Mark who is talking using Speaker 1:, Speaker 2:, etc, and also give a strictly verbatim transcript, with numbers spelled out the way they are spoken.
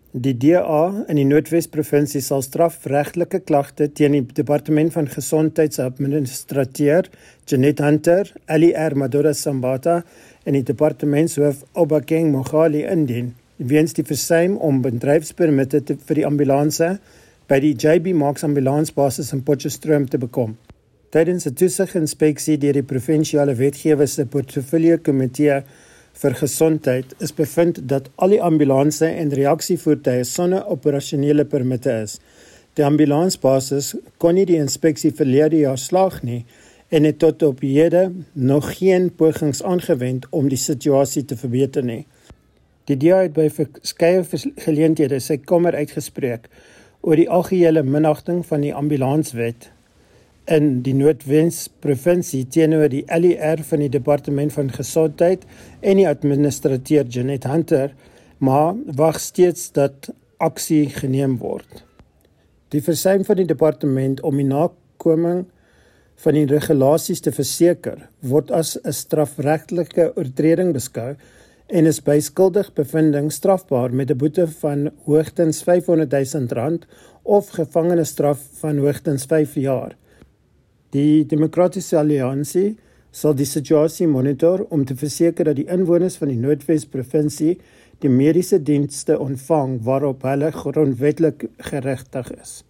Speaker 1: Die D A in die Noordwes-provinsie sal strafregtelike klagte teen die Departement van Gesondheidsadministrateur Jeanette Hunter, L E R Madura Sambata en die departementshoof Obakeng Mogale indien, weens die versuim om bedryfspermitte te, vir die ambulanse by die J B Marks ambulansbasis in Potchefstroom te bekom. Tydens 'n toesiginspeksie deur die provinsiale wetgewer se portefeulje komitee vir gesondheid is bevind dat al die ambulanse en reaksievoertuie sonder operasionele permitte is. Die ambulansbasis kon nie die inspeksie verlede jaar slaag nie en het tot op hede nog geen pogings aangewend om die situasie te verbeter nie. Die D A het by verskeie geleenthede sy kommer uitgespreek oor die algehele minagting van die ambulanswet in die Noordwes-provinsie teenoor die L E R van die Departement van Gesondheid en die administrateur Jeanette Hunter, maar wag steeds dat aksie geneem word. Die versuim van die departement om die nakoming van die regulasies te verseker, word as 'n strafregtelike oortreding beskou en is by skuldig bevinding strafbaar met 'n boete van hoogstens vyfhonderd duisend rand of gevangenisstraf van hoogstens vyf jaar. Die Demokratiese Alliansie sal die situasie monitor om te verseker dat die inwoners van die Noordwes-provinsie die mediese dienste ontvang waarop hulle grondwetlik geregtig is.